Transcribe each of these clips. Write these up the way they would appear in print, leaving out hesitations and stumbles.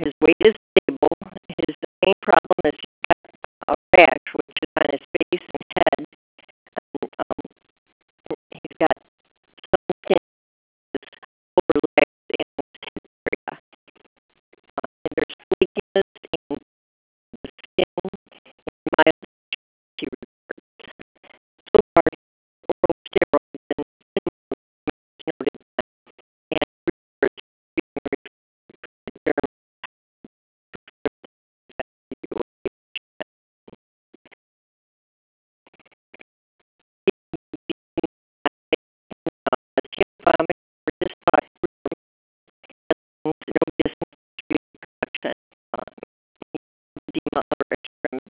His weight is stable. His main problem is he's got a rash, which is on his face and head. And, he's got some skin on his lower legs and his hip area. And there's flakiness in the skin and mild itchy reports. So far, oral steroids and noted and reports being referred to dermatology. Vomit or dysphoria, no dysentery production, edema or extremity.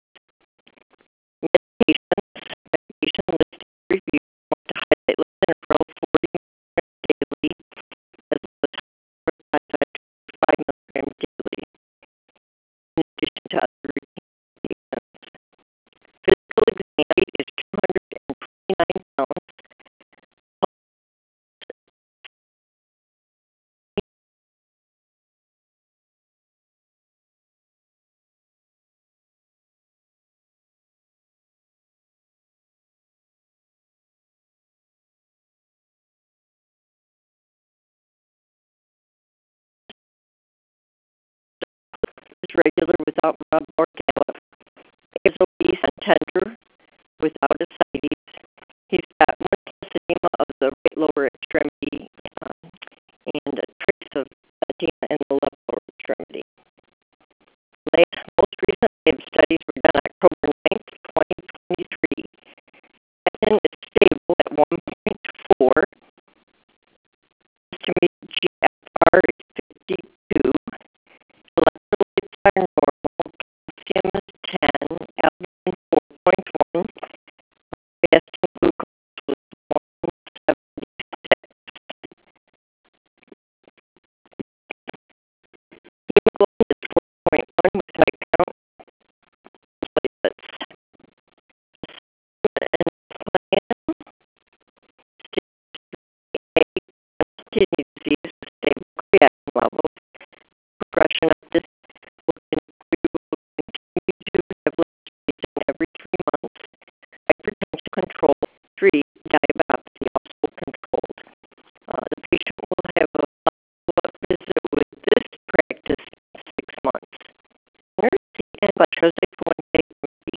Medication listing review want to highlight lisinopril 40 milligrams daily as well as hydroxyzide 5 milligrams daily, in addition to other routine medications. Physical exam weight is 229 pounds. Is regular without rub or gallop. Is obese and tender without ascites. He's got one plus edema of the right lower extremity and a trace of edema in the left lower extremity. Most recent lab studies were done October 9th, 2023. Creatinine is stable at 1.4. Estimated GFR is 52. Electrolytes are normal. Calcium is 10. Albumin 4.1. Fasting glucose was 176. Hemoglobin is 4.1 with white count platelets. And plan kidney disease with stable creatinine levels. Progression of this will continue to have blood spacing every 3 months. Hypertension control